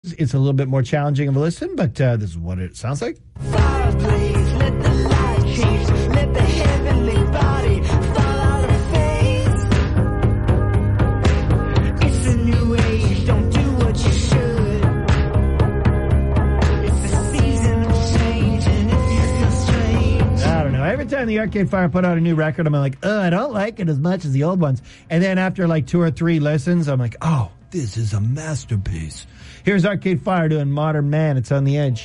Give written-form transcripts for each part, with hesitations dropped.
It's a little bit more challenging of a listen, but this is what it sounds like. Fireplace, let the light change, let the heavenly body fall out of face. It's a new age, don't do what you should. It's the season of change, and if you feel strange. I don't know. Every time the Arcade Fire put out a new record, I'm like, I don't like it as much as the old ones. And then after like 2 or 3 listens, I'm like, oh, this is a masterpiece. Here's Arcade Fire doing Modern Man. It's on the edge.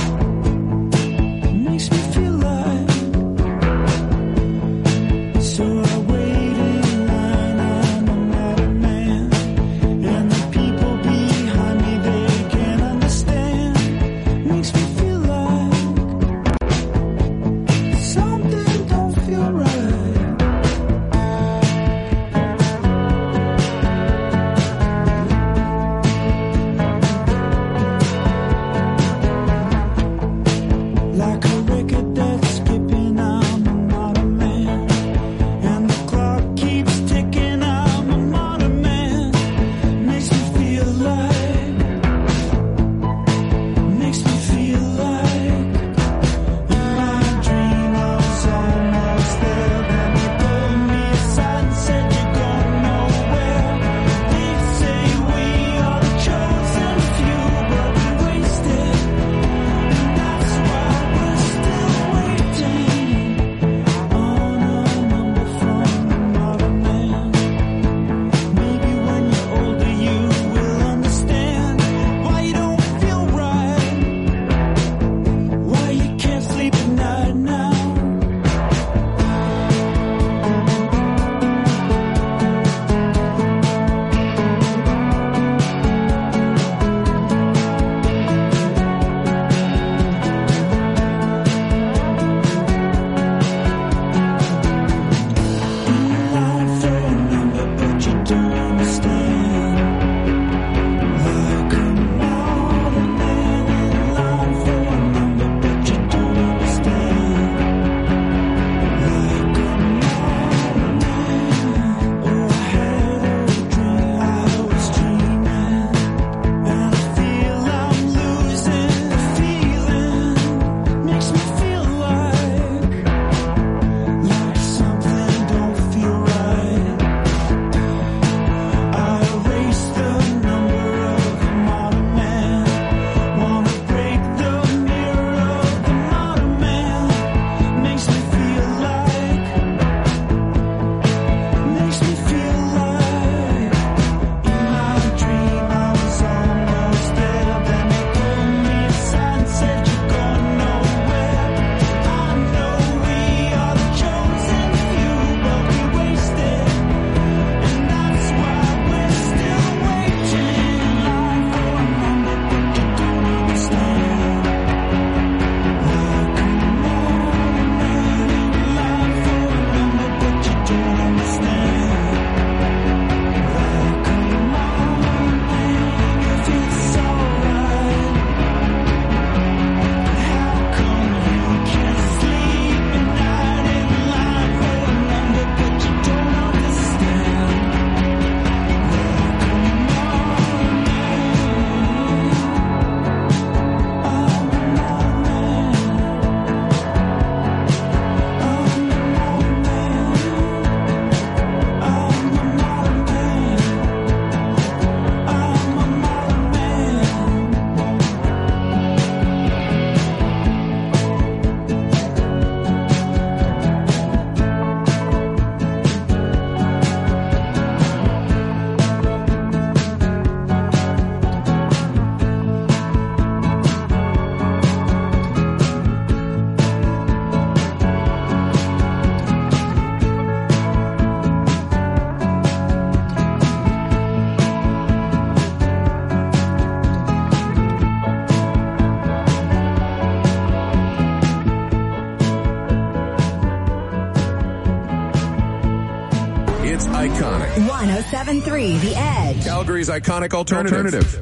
So It's iconic. 107.3 The Edge. Calgary's iconic alternative.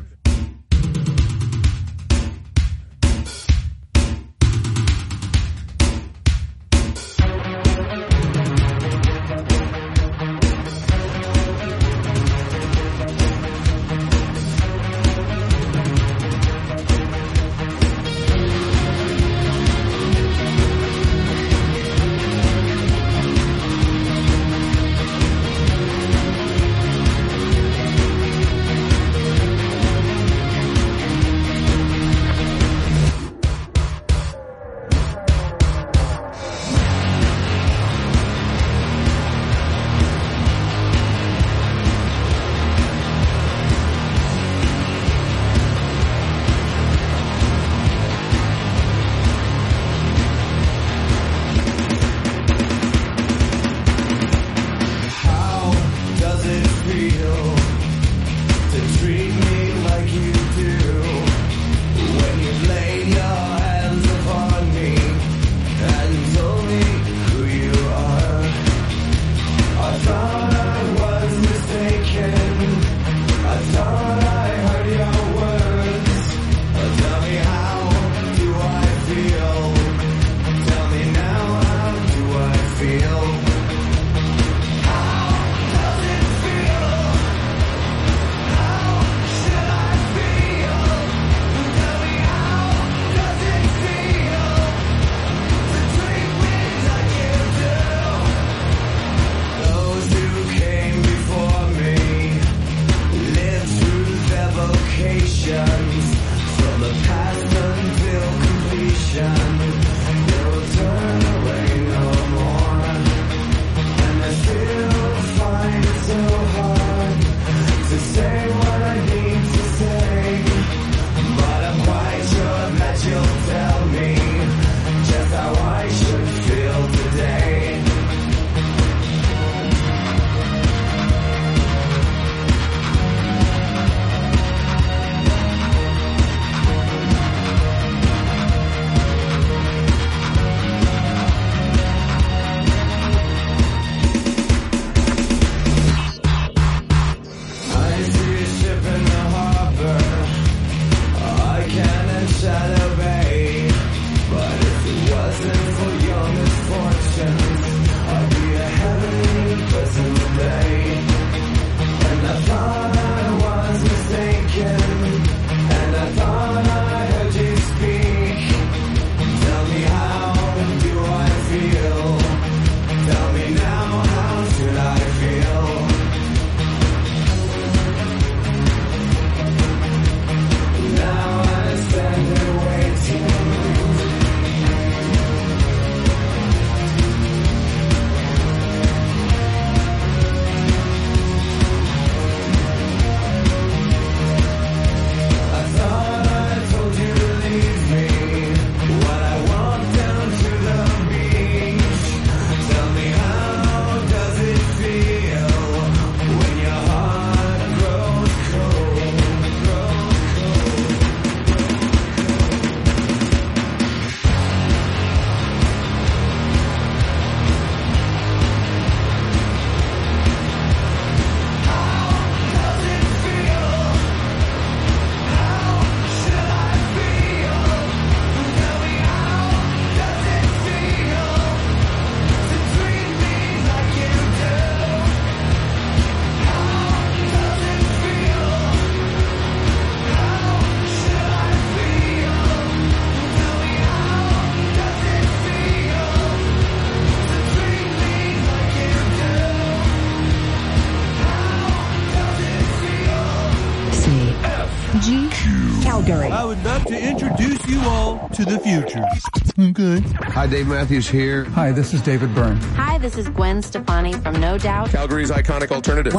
Calgary. I would love to introduce you all to the future. Okay. Hi, Dave Matthews here. Hi, this is David Byrne. Hi, this is Gwen Stefani from No Doubt. Calgary's iconic alternative.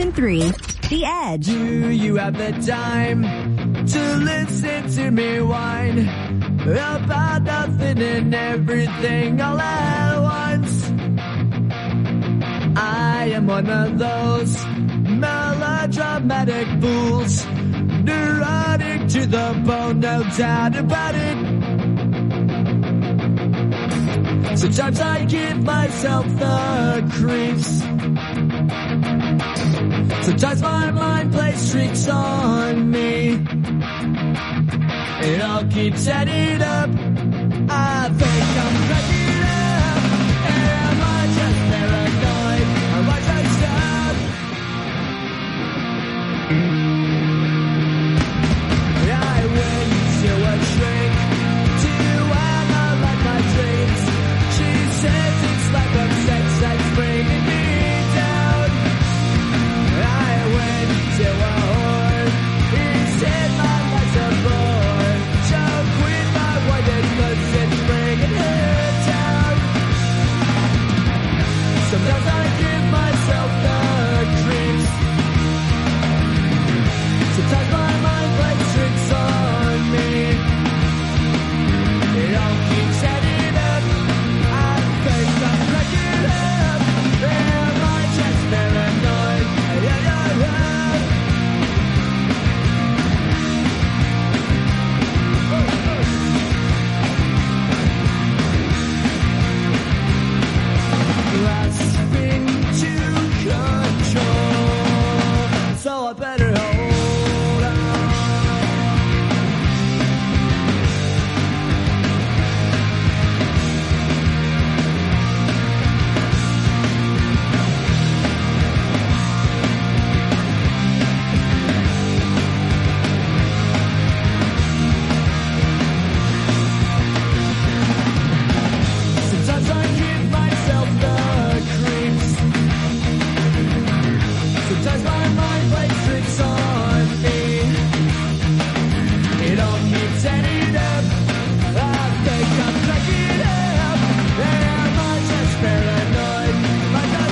107.3 The Edge. Do you have the time to listen to me whine about nothing and everything all at once? I am one of those melodramatic fools, neurotic to the bone, no doubt about it. Sometimes I give myself the creeps. Sometimes my mind plays tricks on me. It all keeps adding up. I think I'm cracking up. Am I just paranoid? Am I just up? I went to a shrink to analyze my dreams. She says it's lack of sex that's bringing me down. I went to a whore. He said my life's a bore. Choke with my wife because it's bringing her down. Sometimes I give myself the creeps. Sometimes my mind plays tricks on me. It all keeps adding up. I think I'm cracking up. Am I just paranoid? Grasping to control, so I better hold on. Sometimes I give myself the creeps. Sometimes my mind plays tricks on me. It all keeps adding up. I think I'm cracking up. Am I just paranoid? Like a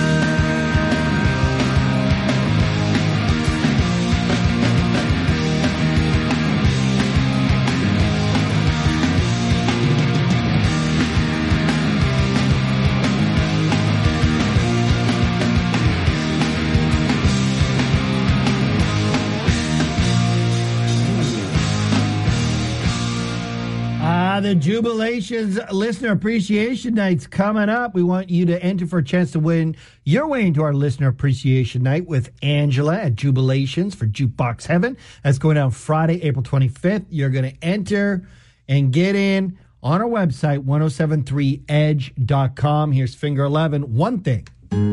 The Jubilations Listener Appreciation Night's coming up. We want you to enter for a chance to win your way into our Listener Appreciation Night with Angela at Jubilations for Jukebox Heaven. That's going down Friday, April 25th. You're going to enter and get in on our website, 1073edge.com. Here's Finger 11. One Thing.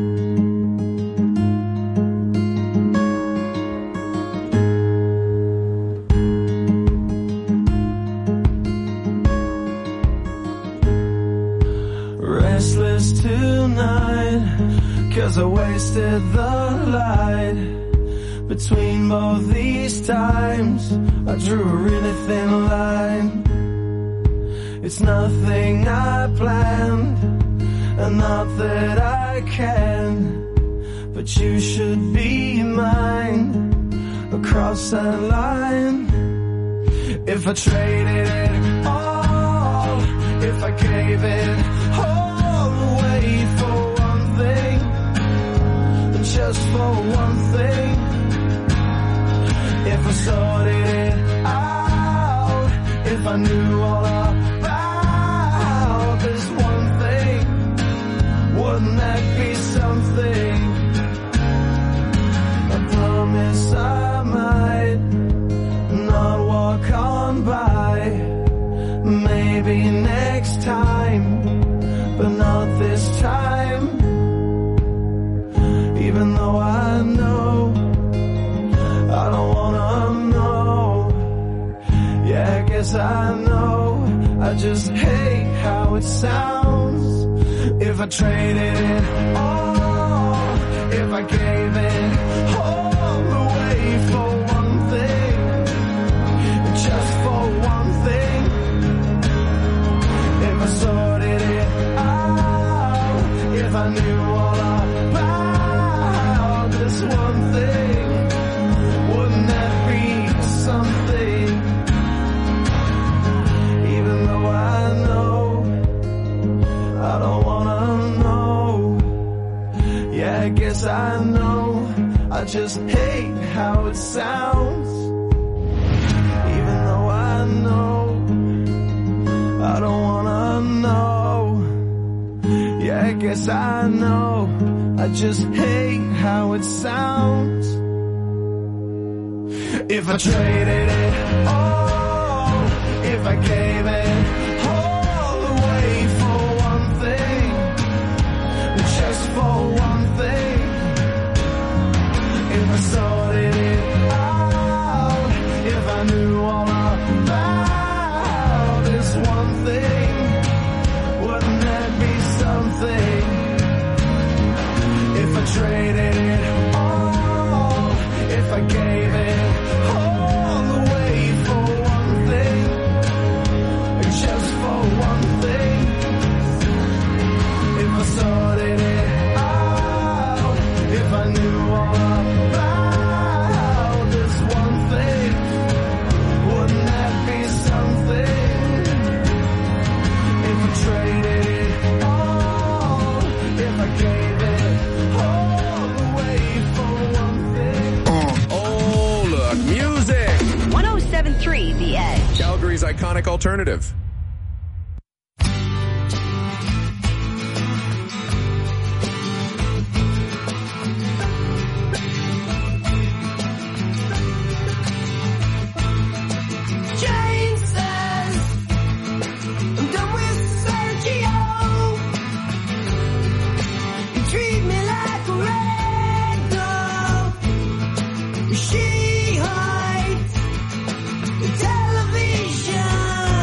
Restless tonight, 'cause I wasted the light. Between both these times, I drew a really thin line. It's nothing I planned, and not that I can, but you should be mine across that line. If I traded it all, if I gave it all away for one thing, just for one thing, if I sorted it out, if I knew all about this one thing, wouldn't that be something? I promise I might not walk on by, maybe next time, but not this time. Even though I know I don't wanna know, yeah, I guess I know, I just hate how it sounds. If I traded it all, if I gave it all away for one thing, just for one thing, if I sorted it out, if I knew all about this one thing, wouldn't that be something? Even though I know I don't wanna know, yeah, I guess I know, I just hate how it sounds. Even though I know I don't wanna know. I guess I know. I just hate how it sounds. If I traded it all, if I gave it all away for one thing, just for one thing, if I sorted it out, if I knew all about this one thing, wouldn't that be something? If I traded it all, if I gave it all away for one thing, just for one thing, if I sorted it out, if I knew all about this one thing, wouldn't that be something? If I traded it all, if I gave it all away for one thing. Oh, look, music! 107.3 The Edge. Calgary's iconic alternative. Jane says, I'm done with Sergio. You treat me like a rag doll. She hides the television.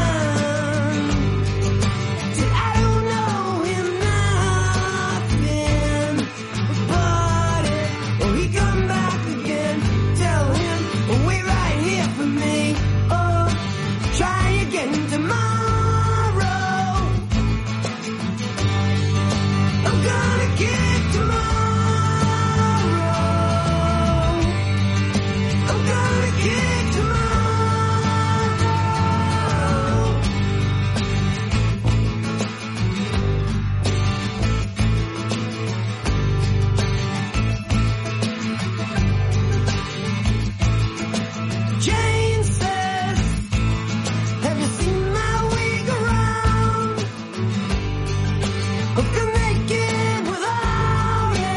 Said I don't know him nothing about it. Oh, he come back again. Tell him, wait right here for me. Oh, try again tomorrow. I'm gonna kick tomorrow. I'm gonna kick tomorrow. Jane says, have you seen my wig around? I can make it without it.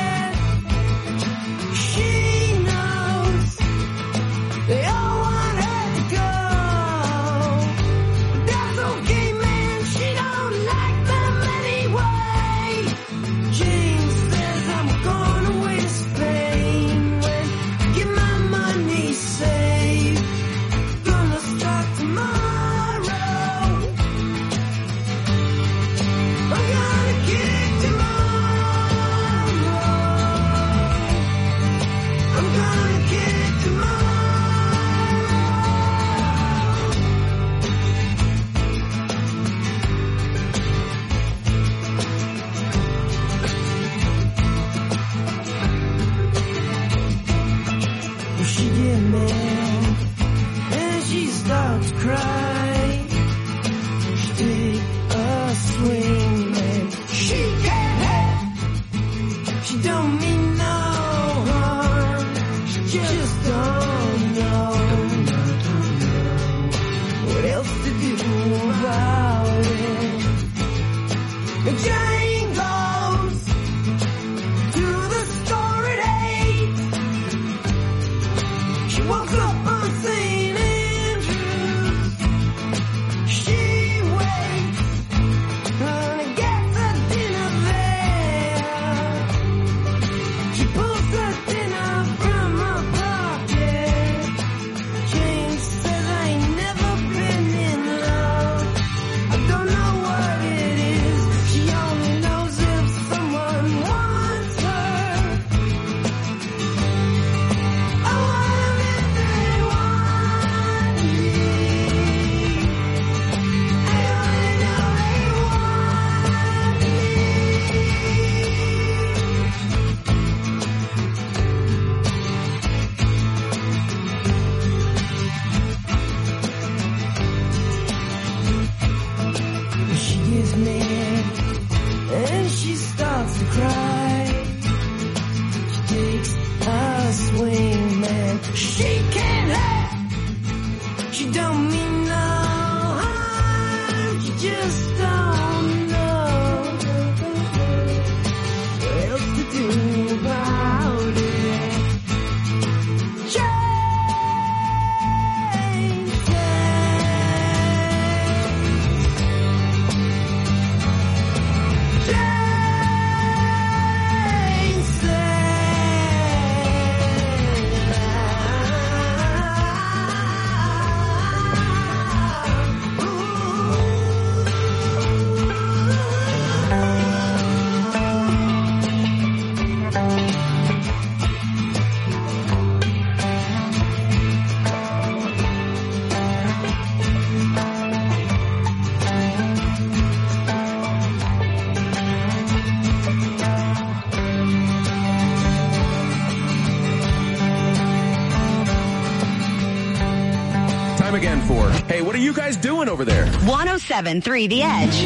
again for? Hey, what are you guys doing over there? 107.3 The Edge.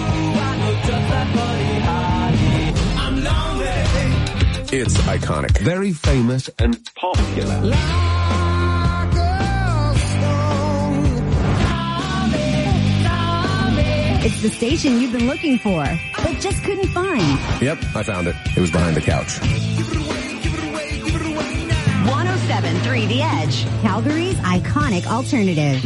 It's iconic. Very famous and popular. It's the station you've been looking for, but just couldn't find. Yep, I found it. It was behind the couch. 107.3 The Edge. Calgary's iconic alternative.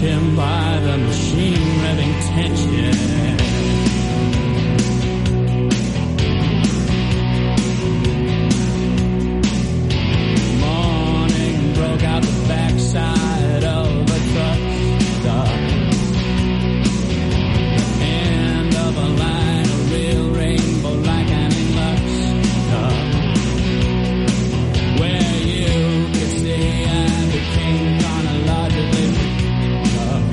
him by the machine revving tension. Morning broke out the backside of a truck stop. The end of a line, a real rainbow like an Lux cup. Where you could see I became chronologically up.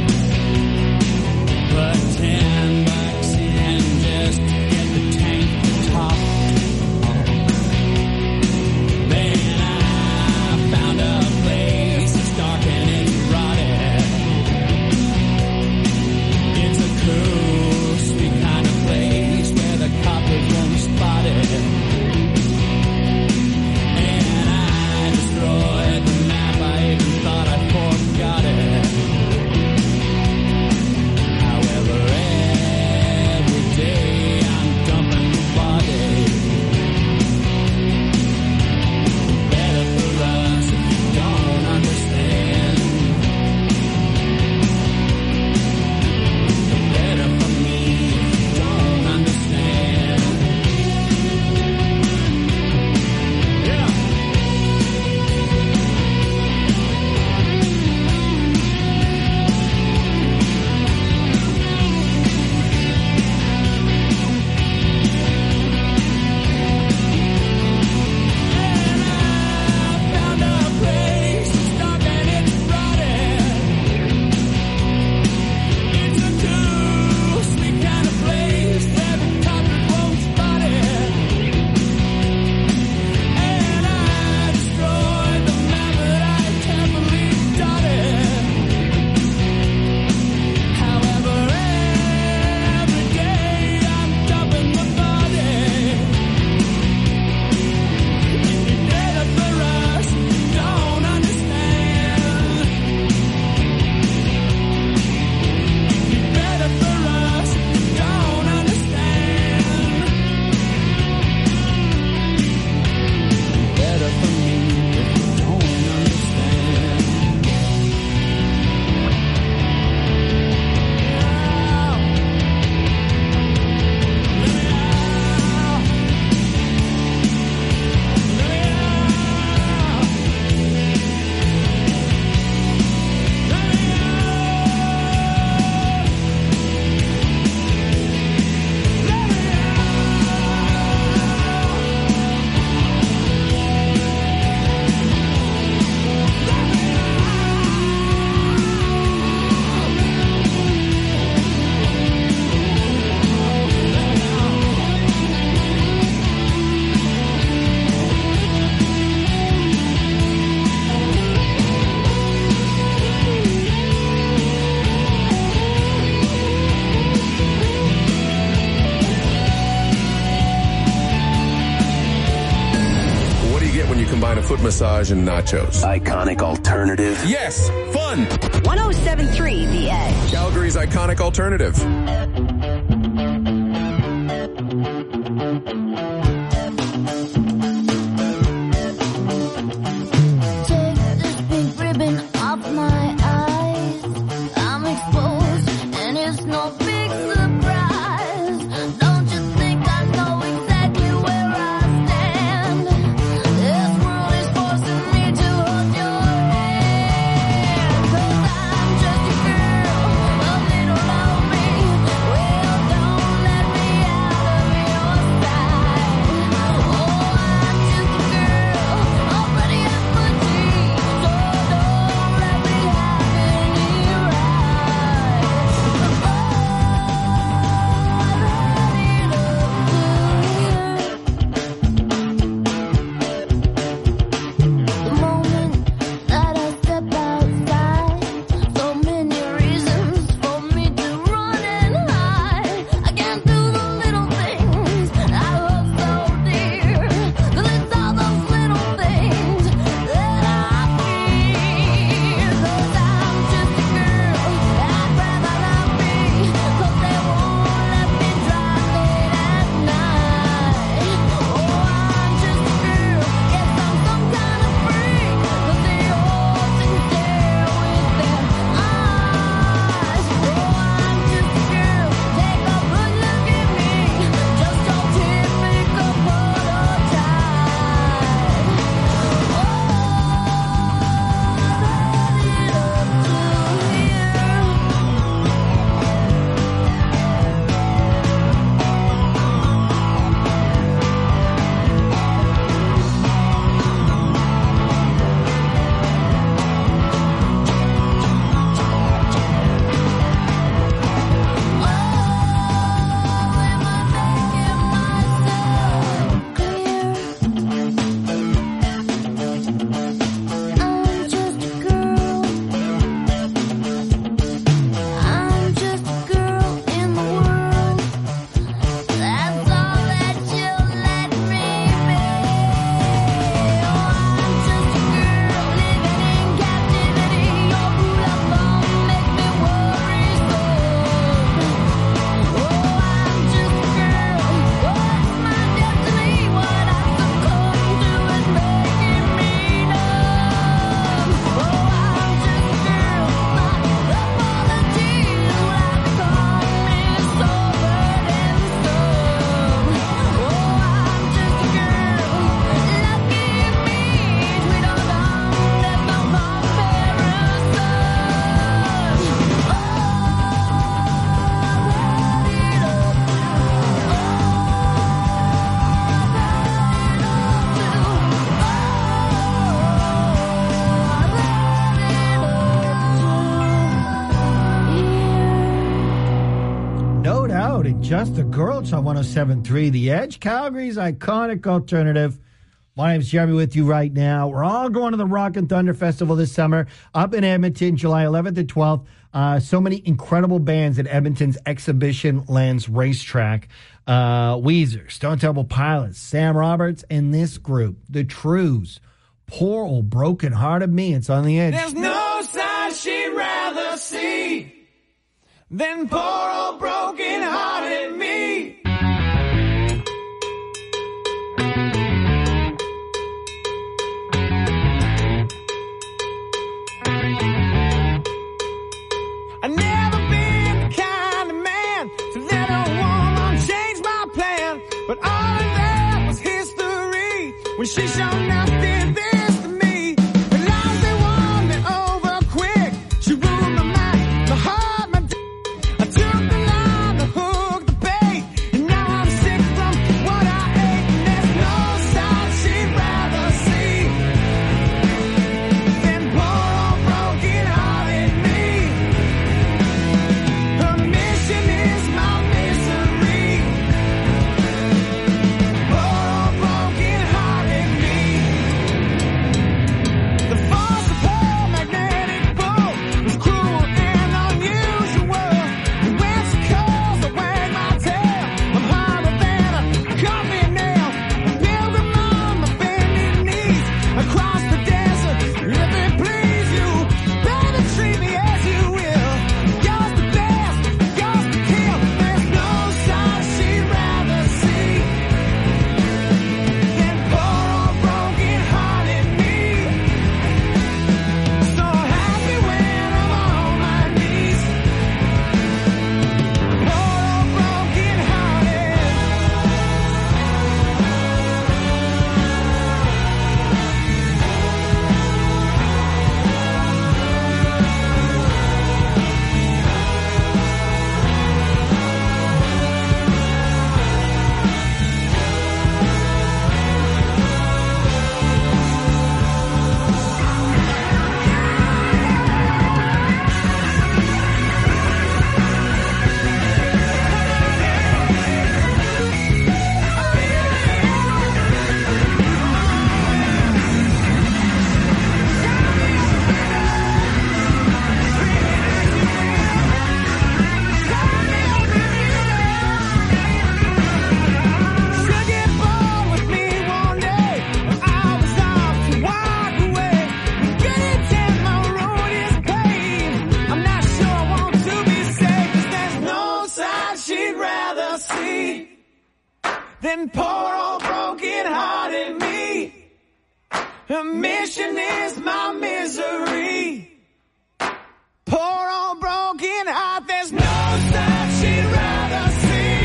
But $10 in just to get the tank topped. Then I found a place, it's dark and it's rotted. It's a cool, sweet kind of place where the coppers won't spot it. And I destroyed the map, I even thought I forgot it. However, every day I'm dumping the body. Better for us if you don't understand. Better for me if you don't understand. Yeah. And I found a place, it's dark and it's rotted. It's a cool, sweet kind of place, every copper won't spot it. And I destroyed the map that I carefully dotted. However, every day I'm dumping the body. It'd be better for us, don't understand. It'd be better for us, don't understand. Better for me if you don't understand. What do you get when you combine a foot massage and nachos? Iconic alternative. Yes, fun. 1073 The Edge. Calgary's iconic alternative. Take this pink ribbon off my eyes. I'm exposed, and it's no big surprise. Don't you think I know exactly where I stand? This world is forcing me to hold your hand. 'Cause I'm just a girl, a little lonely. Well, Just a Girl. It's on 107.3 The Edge, Calgary's iconic alternative. My name's Jeremy with you right now. We're all going to the Rock and Thunder Festival this summer up in Edmonton, July 11th and 12th. So many incredible bands at Edmonton's Exhibition Lands Racetrack. Weezer, Stone Temple Pilots, Sam Roberts, and this group, The Trues. Poor old broken hearted me. It's on The Edge. There's no sign she'd rather see than poor old broken hearted me. I never been the kind of man to let a woman change my plan, but all of that was history when she showed nothing this to me. The lies they won me over quick. She ruled my mind, my heart, my I took the line, the hook, the bait, and now I'm sick from what I ate. And there's no sign she'd rather see than poor old broken hearted me. Her mission is my misery. Poor old broken hearted me. The force of her magnetic pull was cruel and unusual. And when she calls, I wag my tail. I'm harder than a coffee nail. A pilgrim on my bending knees across the desert. If it please you, better treat me as you will. Yours the best, yours the kill. There's no sign she'd rather see than poor old broken hearted me. So happy when I'm on my knees. Poor old broken hearted. Should get bored with me one day. I was off to walk away. Getting down my road is pain. I'm not sure I want to be safe, 'cause there's no sign she'd rather see than poor old broken hearted me. Her mission is my misery. Poor old broken heart, there's no sign she'd rather see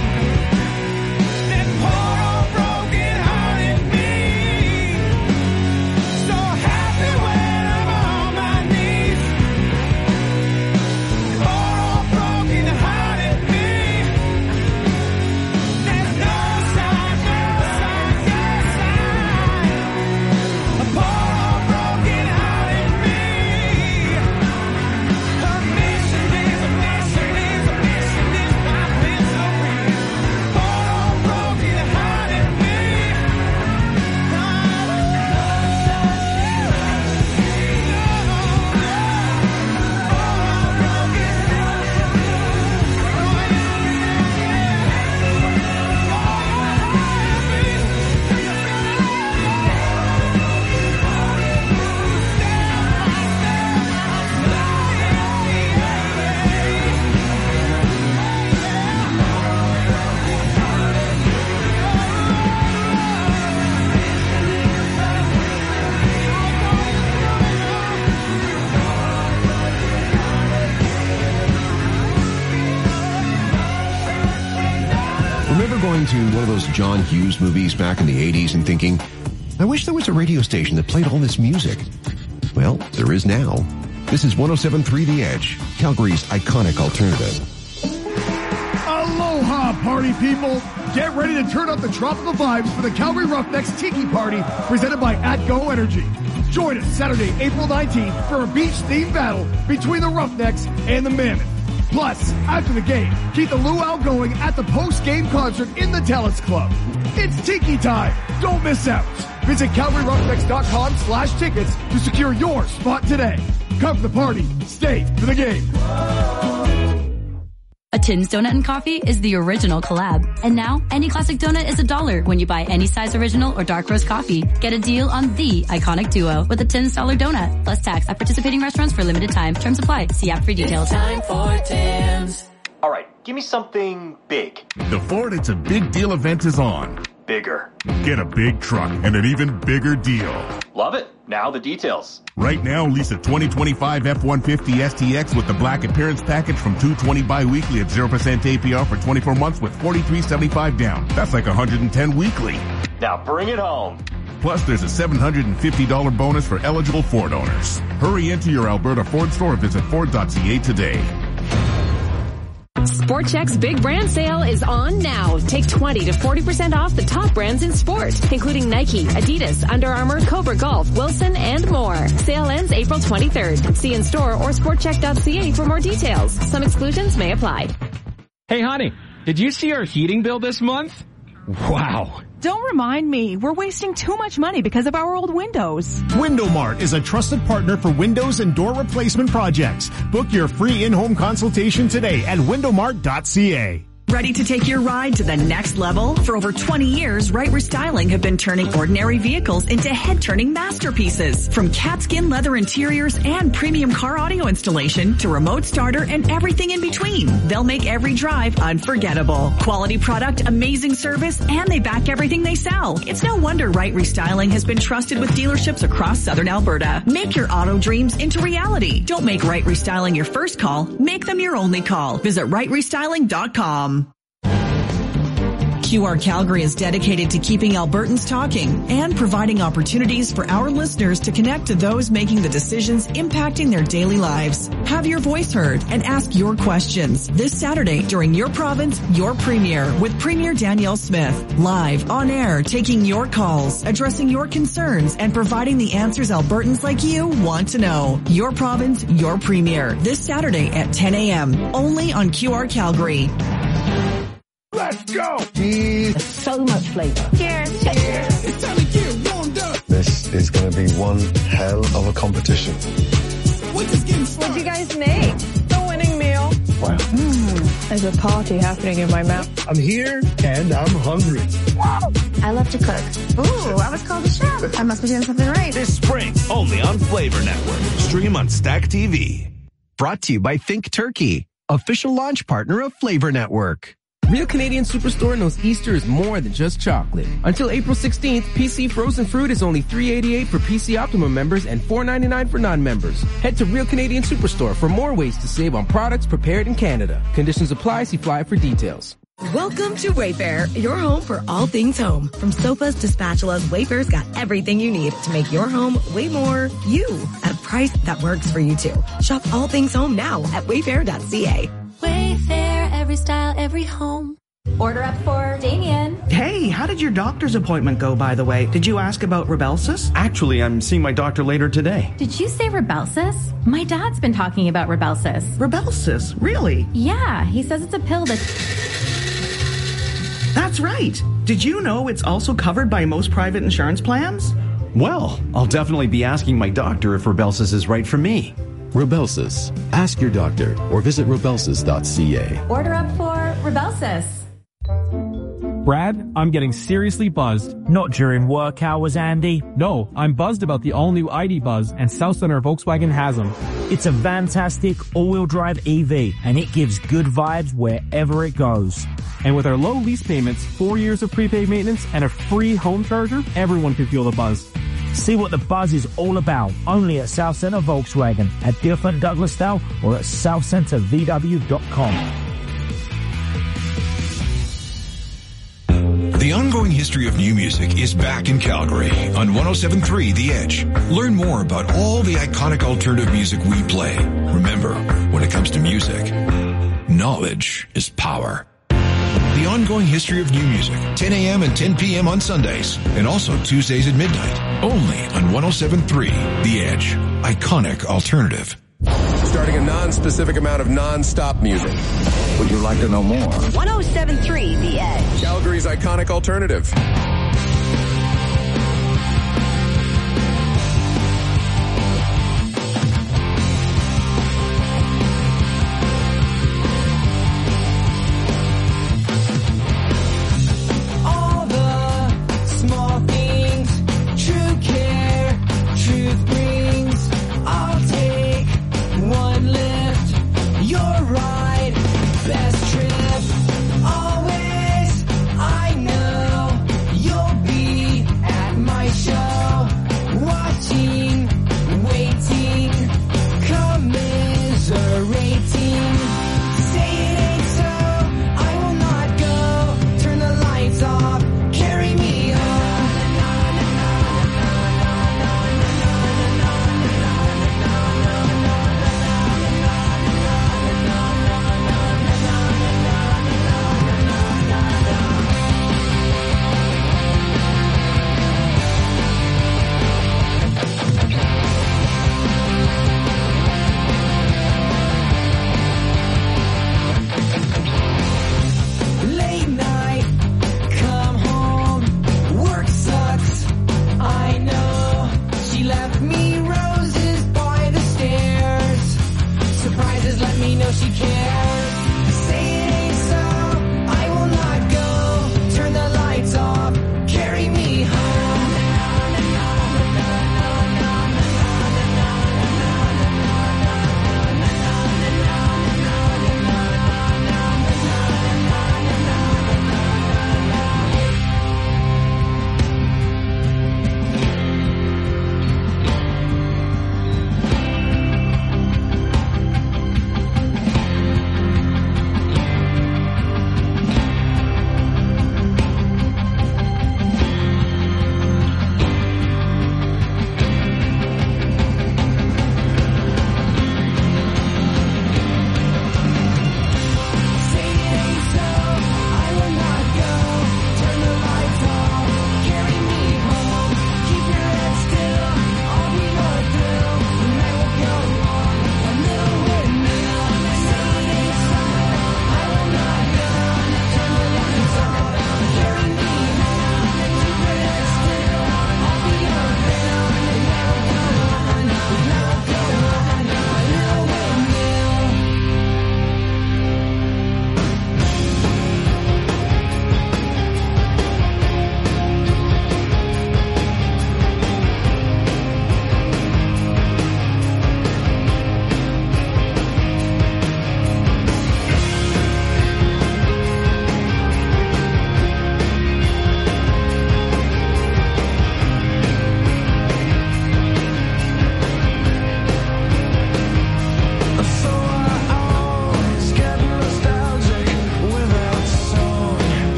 than poor old broken hearted me. So happy when I'm on my knees. Poor old broken hearted me. There's no sign, no sign. A poor old broken hearted me. Her mission is a mission is a mission is my misery. Poor old broken hearted me. Remember going to one of those John Hughes movies back in the 80s and thinking, I wish there was a radio station that played all this music. Well, there is now. This is 107.3 The Edge, Calgary's iconic alternative. Aloha, party people! Get ready to turn up the tropical vibes for the Calgary Roughnecks Tiki Party presented by AtGo Energy. Join us Saturday, April 19th for a beach-themed battle between the Roughnecks and the Mammoth. Plus, after the game, keep the luau going at the post-game concert in the Telus Club. It's Tiki time. Don't miss out. Visit CalgaryRoughneckS.com/tickets to secure your spot today. Come for the party. Stay for the game. A Tim's Donut and Coffee is the original collab. And now, any classic donut is $1 when you buy any size original or dark roast coffee. Get a deal on the iconic duo with a $10 donut, plus tax at participating restaurants for limited time. Terms apply. See app for details. It's time for Tim's. All right, give me something big. The Ford It's a Big Deal event is on. Bigger. Get a big truck and an even bigger deal. Love it. Now the details. Right now, lease a 2025 F-150 STX with the black appearance package from $220 bi-weekly at 0% APR for 24 months with $43.75 down. That's like $110 weekly. Now bring it home. Plus, there's a $750 bonus for eligible Ford owners. Hurry into your Alberta Ford store or visit Ford.ca today. Sport Chek's big brand sale is on now. Take 20 to 40% off the top brands in sport, including Nike, Adidas, Under Armour, Cobra Golf, Wilson, and more. Sale ends April 23rd. See in store or sportchek.ca for more details. Some exclusions may apply. Hey, honey, did you see our heating bill this month? Wow. Don't remind me. We're wasting too much money because of our old windows. Window Mart is a trusted partner for windows and door replacement projects. Book your free in-home consultation today at windowmart.ca. Ready to take your ride to the next level? For over 20 years, Right Restyling have been turning ordinary vehicles into head-turning masterpieces. From catskin leather interiors and premium car audio installation to remote starter and everything in between. They'll make every drive unforgettable. Quality product, amazing service, and they back everything they sell. It's no wonder Right Restyling has been trusted with dealerships across Southern Alberta. Make your auto dreams into reality. Don't make Right Restyling your first call. Make them your only call. Visit rightrestyling.com. QR Calgary is dedicated to keeping Albertans talking and providing opportunities for our listeners to connect to those making the decisions impacting their daily lives. Have your voice heard and ask your questions this Saturday during Your Province, Your Premier with Premier Danielle Smith. Live, on air, taking your calls, addressing your concerns, and providing the answers Albertans like you want to know. Your Province, Your Premier. This Saturday at 10 a.m. Only on QR Calgary. Let's go! So much flavor. Cheers. Cheers. It's time to get warmed up. This is going to be one hell of a competition. What'd you guys make? The winning meal. Wow. There's a party happening in my mouth. I'm here and I'm hungry. I love to cook. Ooh, I was called a chef. I must be doing something right. This spring, only on Flavor Network. Stream on Stack TV. Brought to you by Think Turkey, official launch partner of Flavor Network. Real Canadian Superstore knows Easter is more than just chocolate. Until April 16th, PC frozen fruit is only $3.88 for PC Optimum members and $4.99 for non-members. Head to Real Canadian Superstore for more ways to save on products prepared in Canada. Conditions apply. See flyer for details. Welcome to Wayfair, your home for all things home. From sofas to spatulas, Wayfair's got everything you need to make your home way more you at a price that works for you too. Shop all things home now at wayfair.ca. Wayfair, every style, every home. Order up for Damien. Hey, how did your doctor's appointment go, by the way? Did you ask about Rybelsus? Actually, I'm seeing my doctor later today. Did you say Rybelsus? My dad's been talking about Rybelsus. Rybelsus? Really? Yeah, he says it's a pill that... That's right. Did you know it's also covered by most private insurance plans? Well, I'll definitely be asking my doctor if Rybelsus is right for me. Rybelsus. Ask your doctor or visit rybelsus.ca. Order up for Rybelsus. Brad, I'm getting seriously buzzed. Not during work hours, Andy. No, I'm buzzed about the all-new ID Buzz, and South Center Volkswagen has them. It's a fantastic all-wheel drive EV, and it gives good vibes wherever it goes. And with our low lease payments, 4 years of prepaid maintenance, and a free home charger, everyone can feel the buzz. See what the buzz is all about only at South Center Volkswagen at Deerfoot Douglasdale or at southcentervw.com. The ongoing history of new music is back in Calgary on 107.3 The Edge. Learn more about all the iconic alternative music we play. Remember, when it comes to music, knowledge is power. The ongoing history of new music, 10 a.m. and 10 p.m. on Sundays, and also Tuesdays at midnight, only on 107.3 The Edge, iconic alternative. starting a non-specific amount of non-stop music. Would you like to know more? 107.3 The Edge. Calgary's iconic alternative. Best trip, always, I know.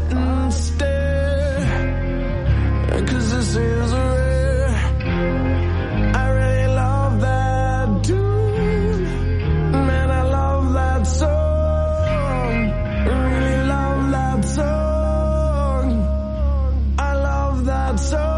and stare, 'cause this is rare. I really love that tune, man, I love that song. I really love that song. I love that song.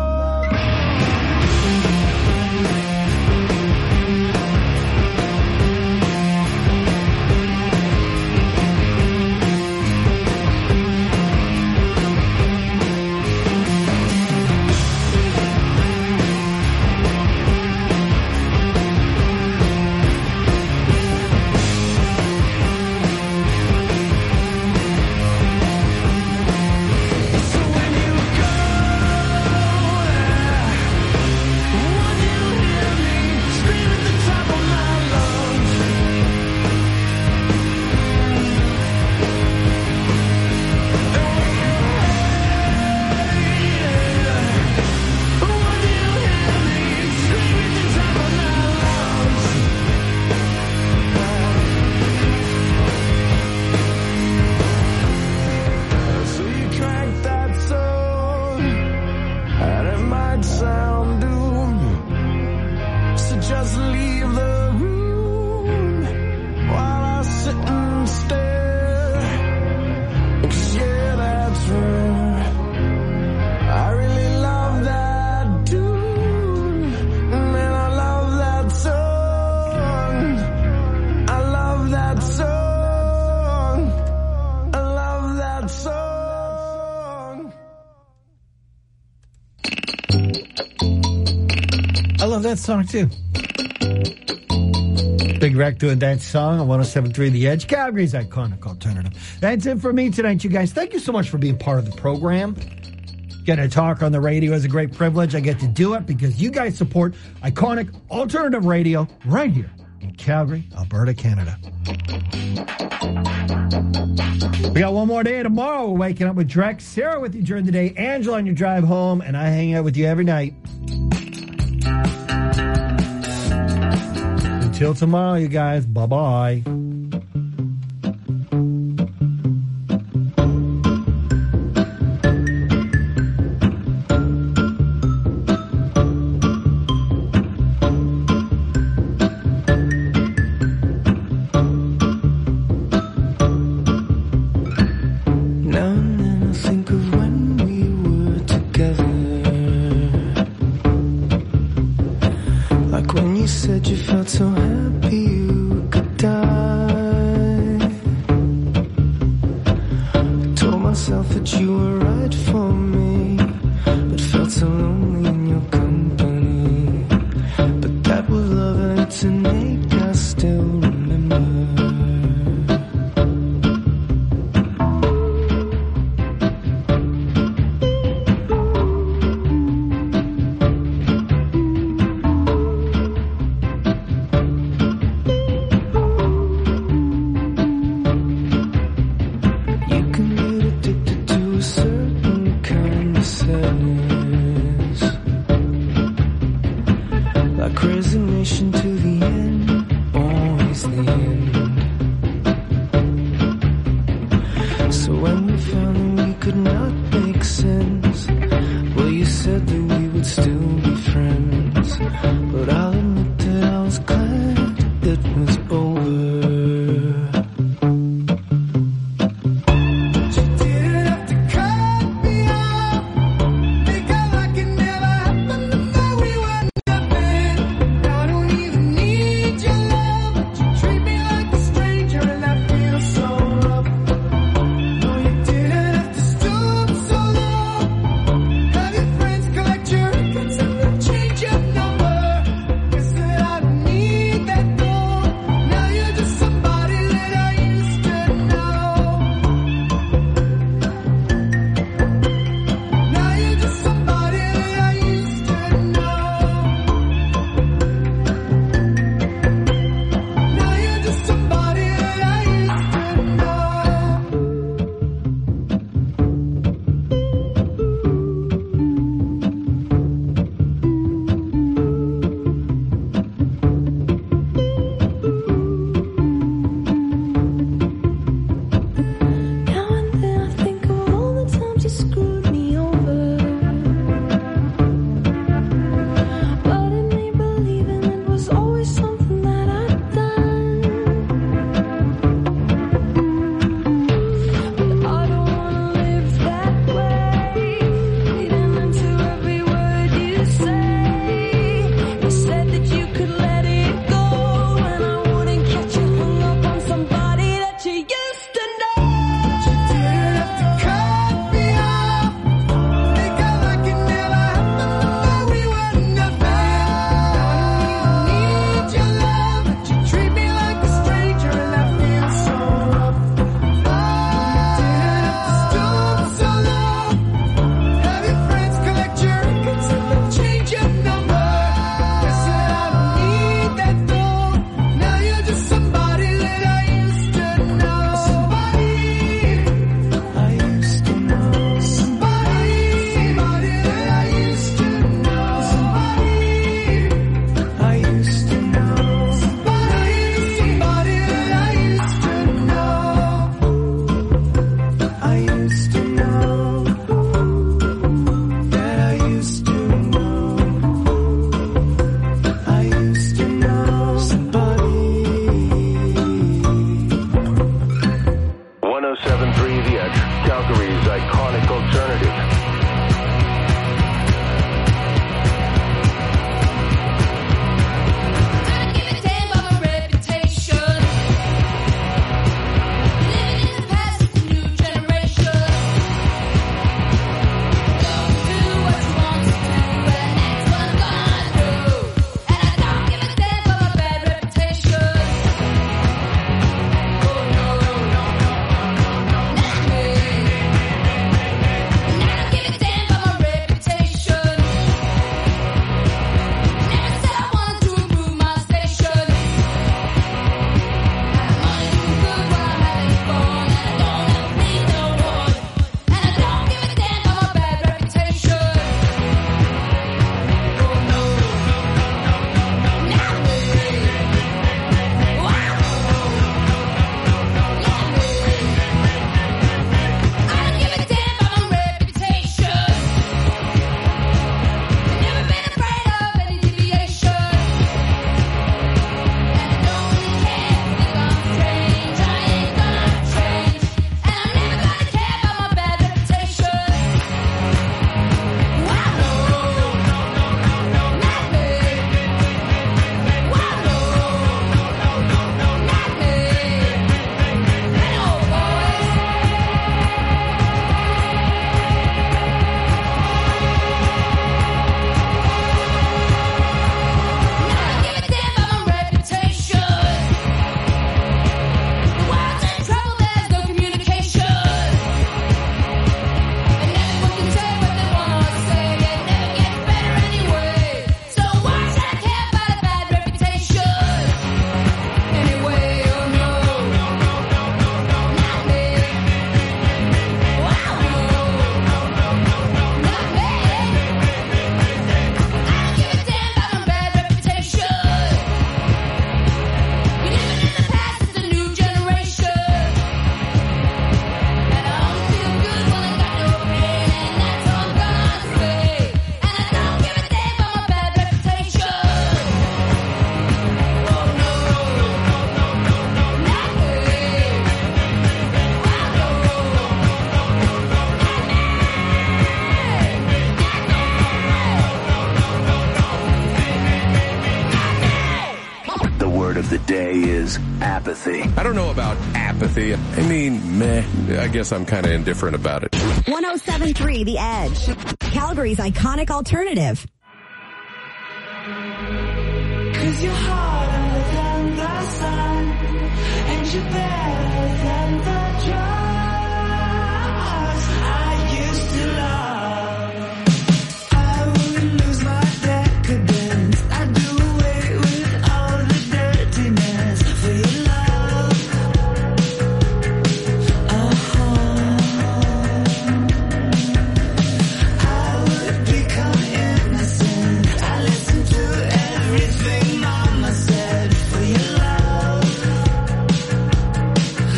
Sound doom, so just leave the room while I sit and stare, 'cause yeah, that's rare. I really love that tune, man, I love that song. I love that song. I love that song. I love that song, too. Big Wreck doing that song on 107.3 The Edge, Calgary's iconic alternative. That's it for me tonight, you guys. Thank you so much for being part of the program. Getting to talk on the radio is a great privilege. I get to do it because you guys support iconic alternative radio right here in Calgary, Alberta, Canada. We got one more day tomorrow. We're waking up with Drex, Sarah with you during the day, Angela on your drive home, and I hang out with you every night. Until tomorrow, you guys. Bye-bye. Now and then I think of when we were together, like when you said you felt so happy you could die. I told myself that you were right for me, but felt so lonely in your company. But that was love and it's innate, I still remember. You can get addicted to a certain kind iconic alternative. Apathy. I don't know about apathy. I mean, meh. I guess I'm kind of indifferent about it. 107.3 The Edge. Calgary's iconic alternative. 'Cause you're harder than the sun, and you're better than the drugs I used to love. I would lose my decadence. I'd do away with all the dirtiness for your love. I would become innocent. I listen to everything Mama said for your love.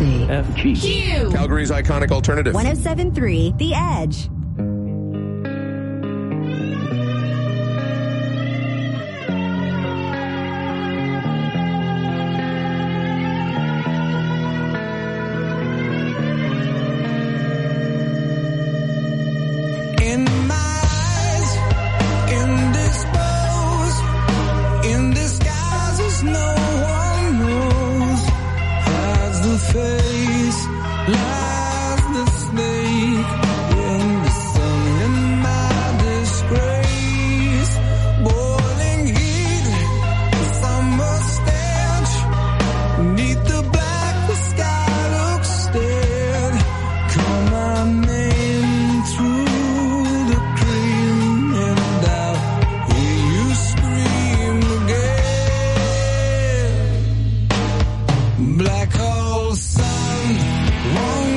KFG. Q. Calgary's iconic alternative. 107.3 The Edge. Black